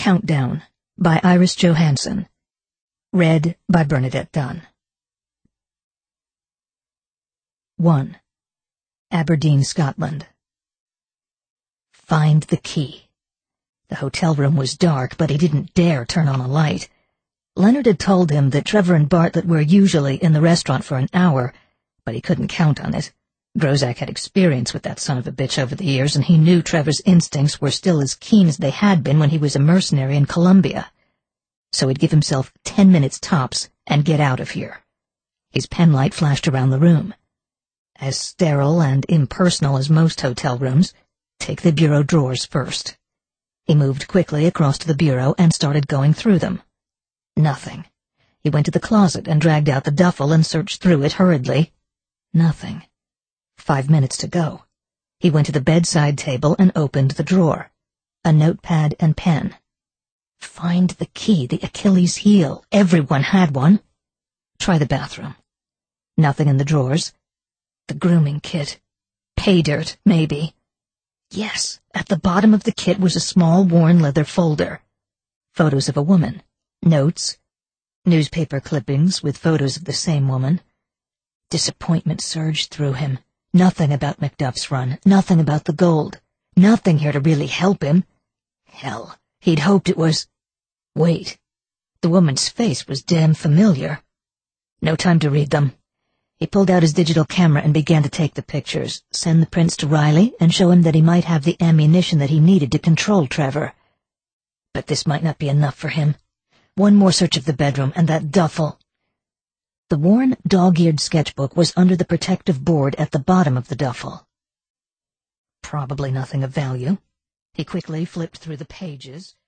Countdown by Iris Johansen. Read by Bernadette Dunn. 1. Aberdeen, Scotland. Find the key. The hotel room was dark, but he didn't dare turn on a light. Leonard had told him that Trevor and Bartlett were usually in the restaurant for an hour, but he couldn't count on it. Grozak had experience with that son of a bitch over the years, and he knew Trevor's instincts were still as keen as they had been when he was a mercenary in Colombia. So he'd give himself 10 minutes tops and get out of here. His pen light flashed around the room. As sterile and impersonal as most hotel rooms, take the bureau drawers first. He moved quickly across to the bureau and started going through them. Nothing. He went to the closet and dragged out the duffel and searched through it hurriedly. Nothing. 5 minutes to go. He went to the bedside table and opened the drawer. A notepad and pen. Find the key, the Achilles heel. Everyone had one. Try the bathroom. Nothing in the drawers. The grooming kit. Pay dirt, maybe. Yes, at the bottom of the kit was a small worn leather folder. Photos of a woman. Notes. Newspaper clippings with photos of the same woman. Disappointment surged through him. Nothing about Macduff's Run, nothing about the gold, nothing here to really help him. Hell, he'd hoped it was... Wait, the woman's face was damn familiar. No time to read them. He pulled out his digital camera and began to take the pictures, send the prints to Riley, and show him that he might have the ammunition that he needed to control Trevor. But this might not be enough for him. One more search of the bedroom, and that duffel. The worn, dog-eared sketchbook was under the protective board at the bottom of the duffel. Probably nothing of value. He quickly flipped through the pages.